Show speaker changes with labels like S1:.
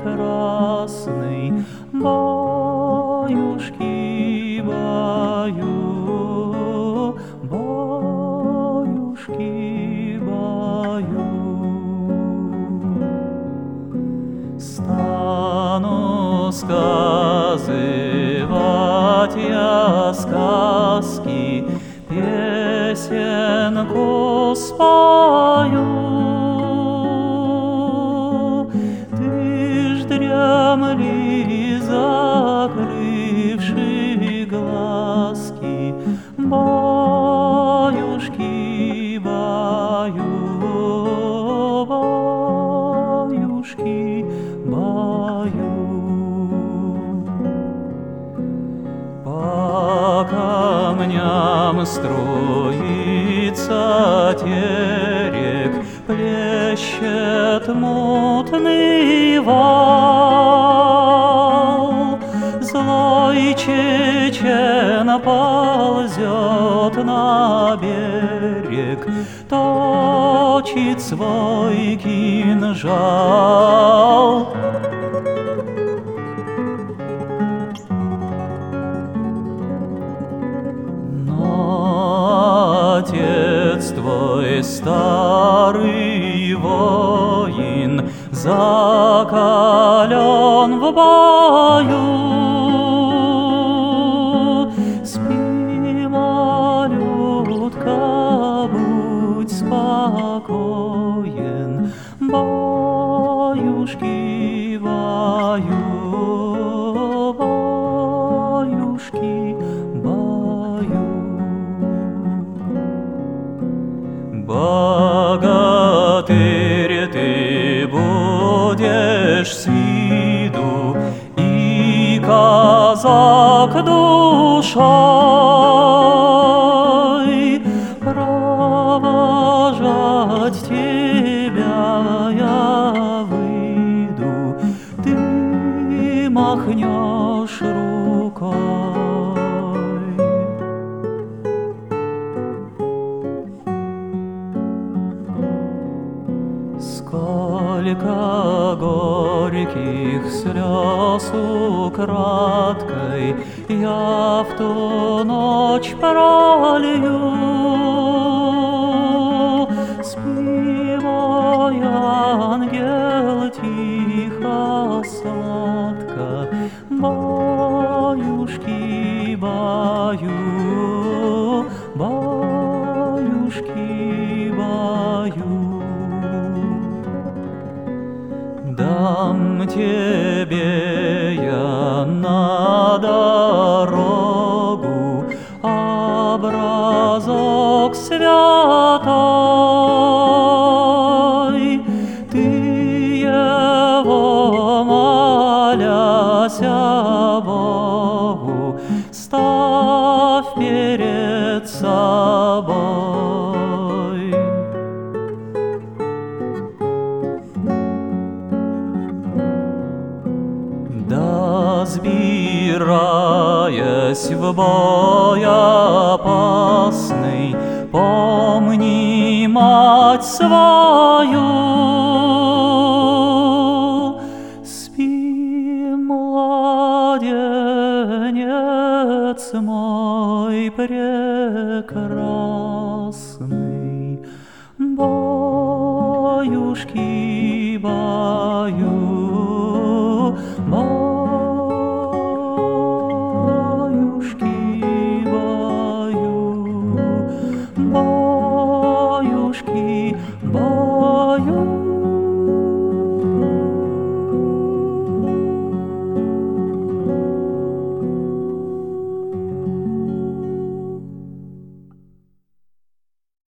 S1: прекрасный, баюшки, баю, баюшки, баю. Стану сказывать я сказки, песенку спою. Ты ж дремли, закрывши глазки, баюшки, баю, баюшки, баю. По камням струится терек, плещет мутный вал. Злой чечен ползет на берег, точит свой кинжал. Отец твой, старый воин, закален в бою. Спи, малютка, будь спокоен, баюшки, баю, баюшки, баю. Богатырь ты будешь с виду, и казак душой. Провожать тебя я выйду, ты махнешь рукой. Сколько горьких слез украдкой я в ту ночь пролью. Спи, мой ангел, тихо, сладко, баюшки, баю, баюшки, баю. Дам тебе я на дорогу образок святой. Ты его, моляся Богу, ставь перед собой. Да, сбираясь в бой опасный, помни мать свою. Спи, младенец мой прекрасный, баюшки, баю, баюшки, баю, баюшки, баю.